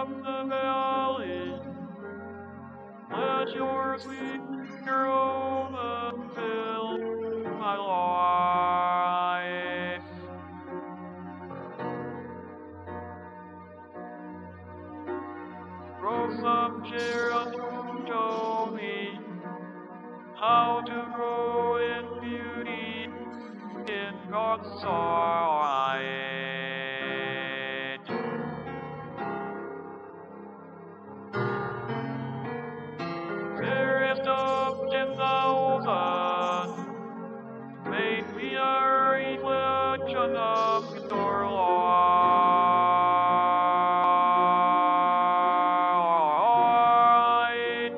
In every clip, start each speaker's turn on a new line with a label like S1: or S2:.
S1: from the valley. Let your sweet aroma fill my life. Grow some children show me how to grow in beauty in God's sight. Fairest of 10,000, make me a reflection of your light.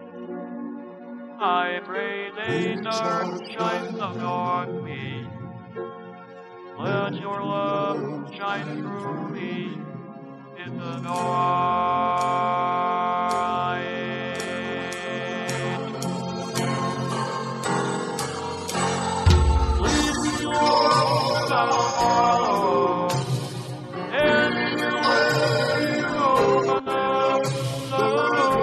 S1: I pray they stars shine on me. Let your love shine through me in the night. Lead me, Lord, I'll follow. Anywhere you open up the door.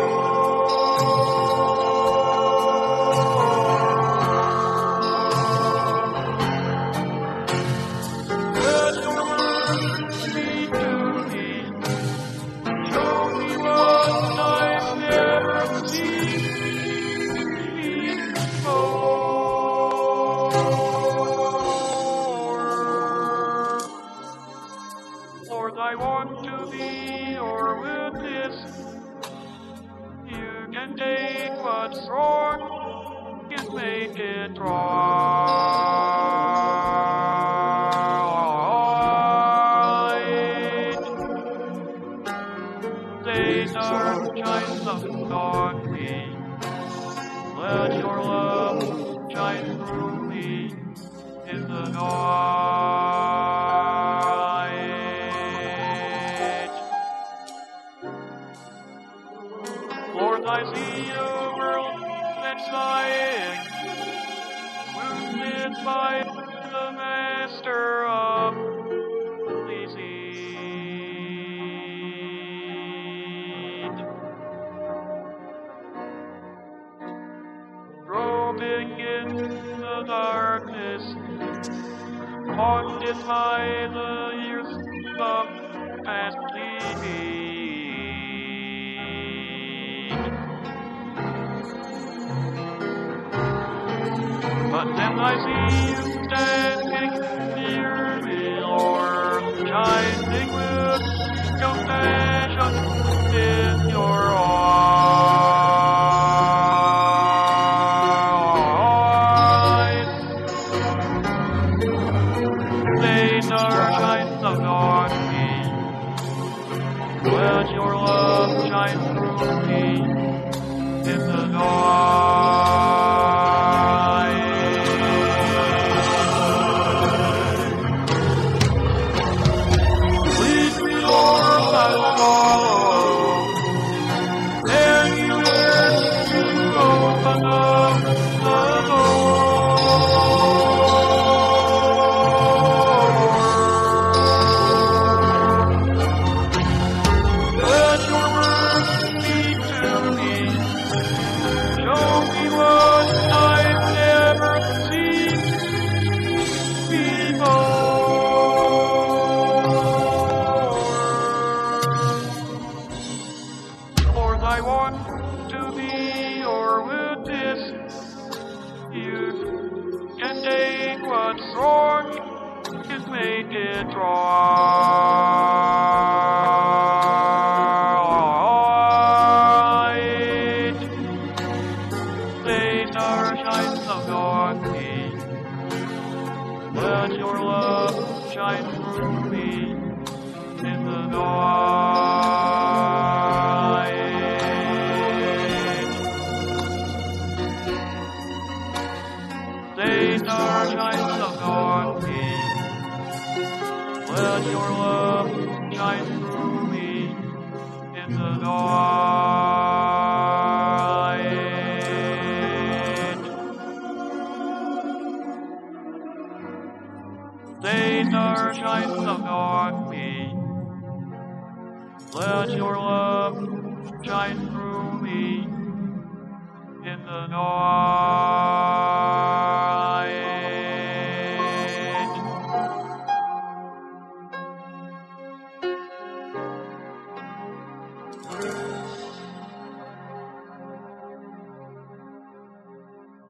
S1: Let your word speak to me. Show me what I've never seen before. Lord, I want to be your witness. You can take what's wrong and make it right. They stars shine on me. Let your love shine through me in the night. Lord, I see a world that's dying, wounded by the master of deceit. Groping in the darkness, haunted by the years of past defeat. But then I see you standing near me, Lord, shining with compassion in your eyes. They stars shine on me. Let your love shine through me in the night. Lead me, Lord, I'll follow. Anywhere you open up the door. Let your word speak to me. Show me what I've never seen before. Lord, I want to be your witness. You can take what's wrong and make it right. They stars shine on me. Let your love shine through me in the night. They stars shine on me. Let your love shine through me in the night. They stars shine on me. Let your love shine through me in the night.